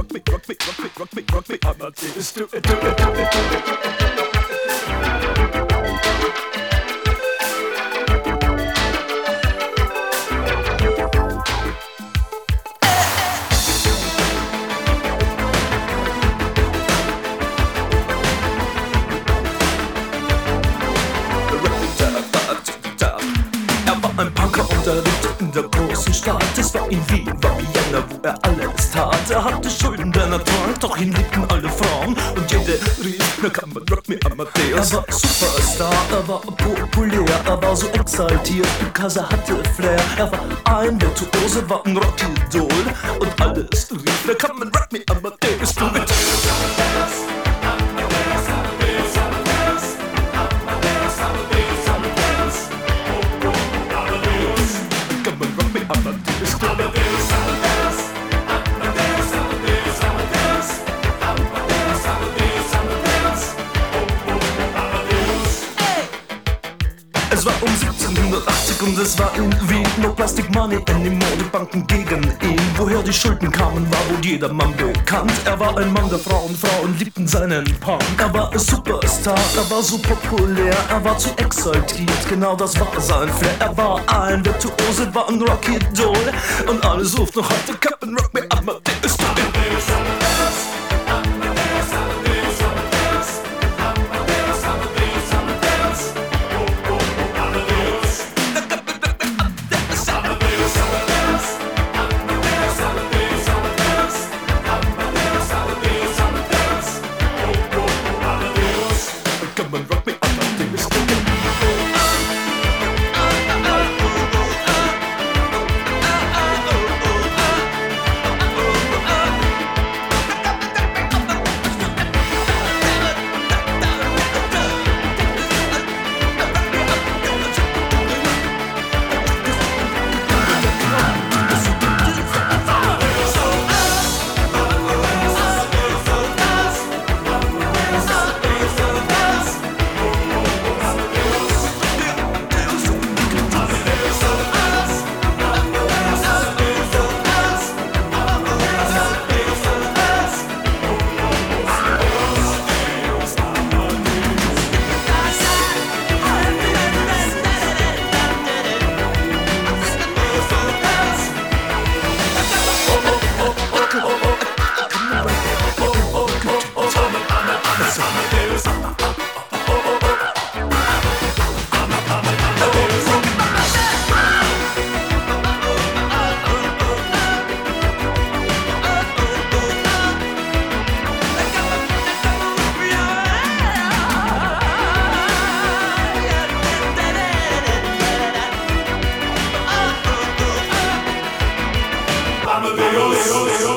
Amadeus, do it, do it, do it, do it. Ein Punker und er lebte in der großen Stadt. Es war in Wien, war Vienna, wo er alles tat. Er hatte Schulden, denn er trank, doch ihn liebten alle Frauen. Und jede rief, na kann man Rock me Amadeus. Er war Superstar, er war populär, er war so exaltiert, because er hatte Flair. Er war ein Virtuose, war ein Rockidol. Und alles rief, na kann man Rock me Amadeus. Du mit Es war um 1780 und es war in Wien. No Plastic Money anymore, die Banken gegen ihn. Woher die Schulden kamen, war wohl jedermann bekannt. Er war ein Mann der Frauen, Frauen liebten seinen Punk. Er war ein Superstar, er war so populär, er war zu exaltiert, genau das war sein Flair. Er war ein Virtuose, war ein Rockidol. Und alle suchten noch heute Captain Rock me Amadeus. Amadeus.